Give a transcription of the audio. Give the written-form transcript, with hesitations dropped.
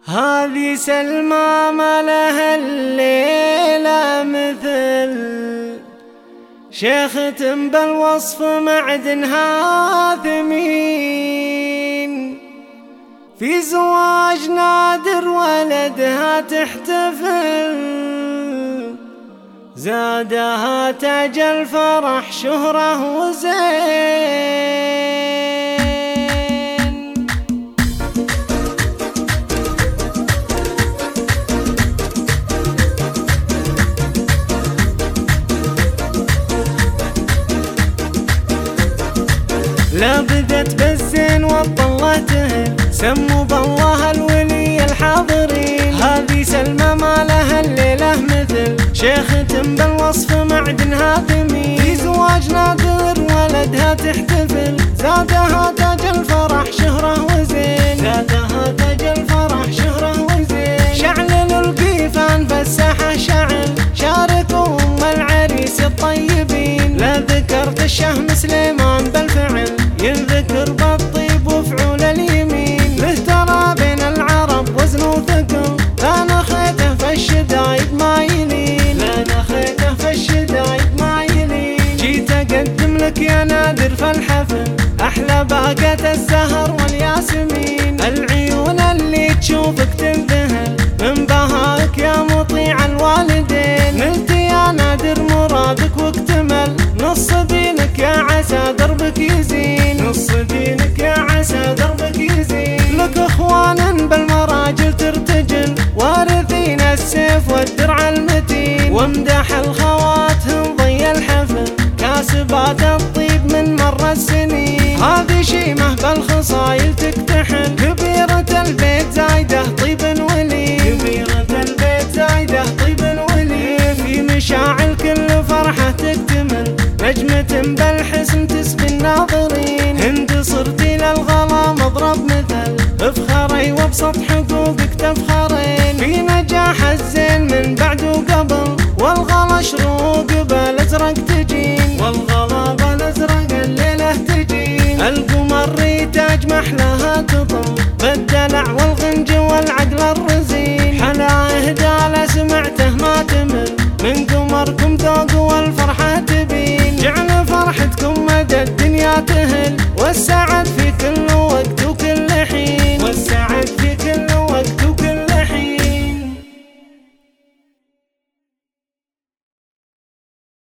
هذه سلمى ما لها الليلة مثل، شيخة بالوصف معدنها ثمين، في زواج نادر ولدها تحتفل، زادها تاج الفرح شهرة وزين. لا بدت بالزين والله تهل، سموا بالله الولي الحاضرين. هذه سلمى ما لها الليلة مثل، شيخة بالوصف معدنها ثمين، في زواج نادر ولدها تحتفل، زادها تاج الفرح شهرة وزين، زادها تاج الفرح شهرة وزين. شعللوا القيفان فالساحة شعل، شاركوا العريس الطيبين، لا ذكر قشه سليمان بالفعل، ينذكر بالطيب وفعول اليمين، له ترى بين العرب وزن وثقل، لا نخيته في الشدايد ما يلين، لا نخيته في الشدايد ما يلين. جيت اقدم لك يا نادر في الحفل احلى باقة الزهر والياسمين، العيون اللي تشوفك تنذهل من بهاك يا مطيع الوالدين، نلت يا نادر مرادك واكتمل، نص دينك يا عسى دربك يزين، نص دينك يا عسى دربك يزين. لك اخوان بالمراجل ترتجل، وارثين السيف والدرع المتين، وامدح الخواتهم ضي الحفل، كاسبات الطيب من مر السنين. هذه شيمة بالخصايل تكتحل، كبيرة البيت زايدة طيب ولي، كبيرة البيت زايدة طيب ولي، في مشاعل كل فرحة تكتمل، نجمة بالحسن تسبي الناظرين، هند صرتي للغلا مضرب مثل، افخري وابسط حقوقك تفخرين، في نجاح الزين من بعد وقبل، والغلا شروق بالازرق تجين، والغلا بالازرق الليلة تجين، القمر ريتاج محلاها